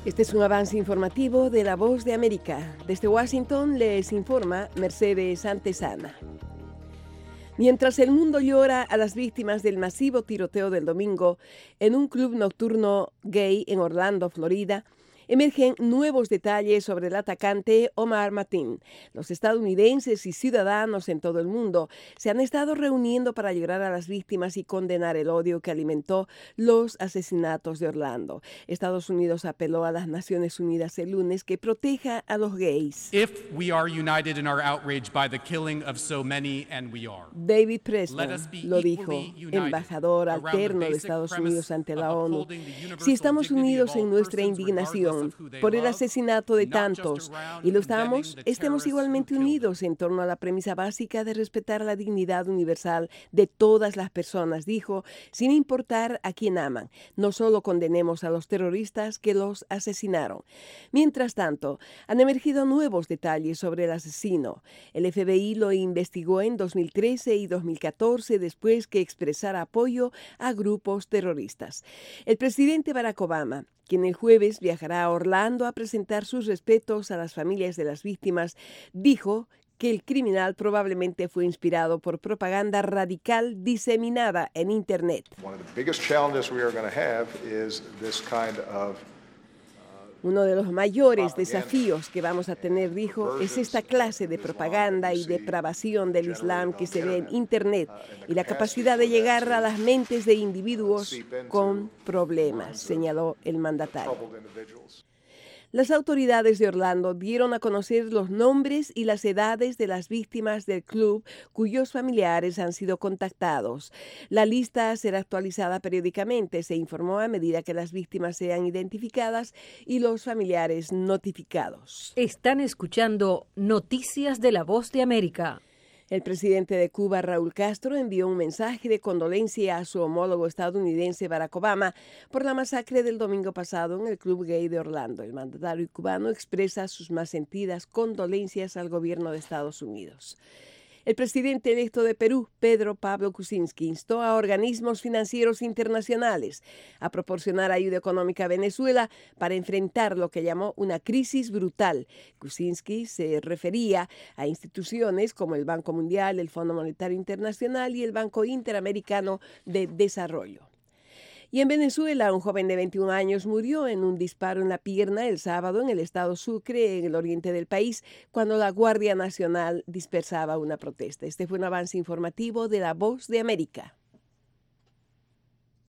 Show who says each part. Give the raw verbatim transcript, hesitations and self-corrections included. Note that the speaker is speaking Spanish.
Speaker 1: Este es un avance informativo de La Voz de América. Desde Washington les informa Mercedes Antesana. Mientras el mundo llora a las víctimas del masivo tiroteo del domingo en un club nocturno gay en Orlando, Florida, emergen nuevos detalles sobre el atacante Omar Mateen. Los estadounidenses y ciudadanos en todo el mundo se han estado reuniendo para llorar a las víctimas y condenar el odio que alimentó los asesinatos de Orlando. Estados Unidos apeló a las Naciones Unidas el lunes que proteja a los gays.
Speaker 2: If we are united in our outrage by the killing of so many, and we are,
Speaker 1: David Preston lo dijo, embajador alterno de Estados Unidos ante la ONU. Si estamos unidos en nuestra indignación por el asesinato de tantos y lo estamos, estemos igualmente unidos en torno a la premisa básica de respetar la dignidad universal de todas las personas, dijo, sin importar a quién aman. No solo condenemos a los terroristas que los asesinaron. Mientras tanto, han emergido nuevos detalles sobre el asesino. El F B I lo investigó en dos mil trece y dos mil catorce después que expresara apoyo a grupos terroristas. El presidente Barack Obama, quien el jueves viajará a Orlando a presentar sus respetos a las familias de las víctimas, dijo que el criminal probablemente fue inspirado por propaganda radical diseminada en Internet. Uno de los mayores desafíos que vamos a tener, dijo, es esta clase de propaganda y depravación del Islam que se ve en Internet y la capacidad de llegar a las mentes de individuos con problemas, señaló el mandatario. Las autoridades de Orlando dieron a conocer los nombres y las edades de las víctimas del club cuyos familiares han sido contactados. La lista será actualizada periódicamente, se informó a medida que las víctimas sean identificadas y los familiares notificados.
Speaker 3: Están escuchando Noticias de La Voz de América.
Speaker 1: El presidente de Cuba, Raúl Castro, envió un mensaje de condolencia a su homólogo estadounidense Barack Obama por la masacre del domingo pasado en el club gay de Orlando. El mandatario cubano expresa sus más sentidas condolencias al gobierno de Estados Unidos. El presidente electo de Perú, Pedro Pablo Kuczynski, instó a organismos financieros internacionales a proporcionar ayuda económica a Venezuela para enfrentar lo que llamó una crisis brutal. Kuczynski se refería a instituciones como el Banco Mundial, el Fondo Monetario Internacional y el Banco Interamericano de Desarrollo. Y en Venezuela, un joven de veintiún años murió en un disparo en la pierna el sábado en el estado Sucre, en el oriente del país, cuando la Guardia Nacional dispersaba una protesta. Este fue un avance informativo de La Voz de América.